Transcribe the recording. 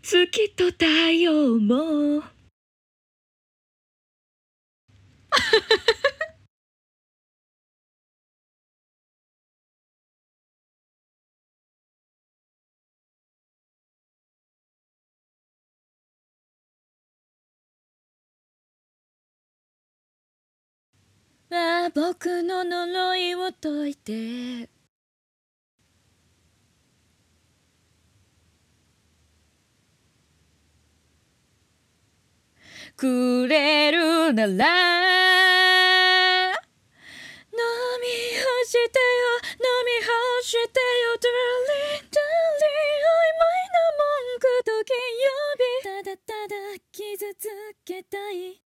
月と太陽も僕の呪いを解いてくれるなら飲み干してよ飲み干してよ Darling Darling 曖昧な文句と金曜日ただただ傷つけたい